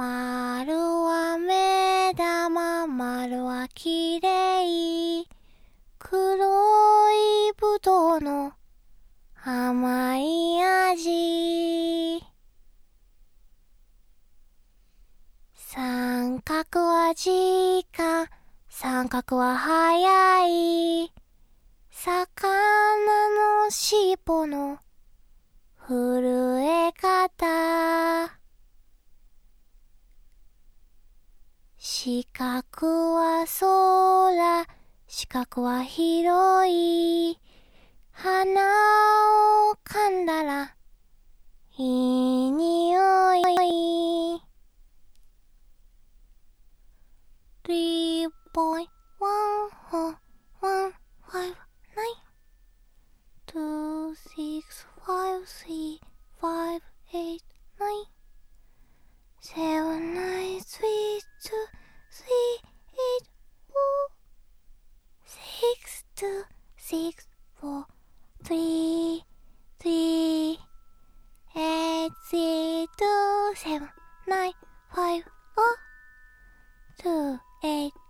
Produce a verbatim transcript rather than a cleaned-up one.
丸は目玉、丸はきれい。黒いぶどうの甘い味。三角は時間、三角は速い。魚の尻尾の震え方。四角は空、四角は広い。鼻を噛んだらいい匂い。three point one four one five nine two six five three five eight nine seven nine three two three eight four six two six four three three eight three two seven nine five oh two eight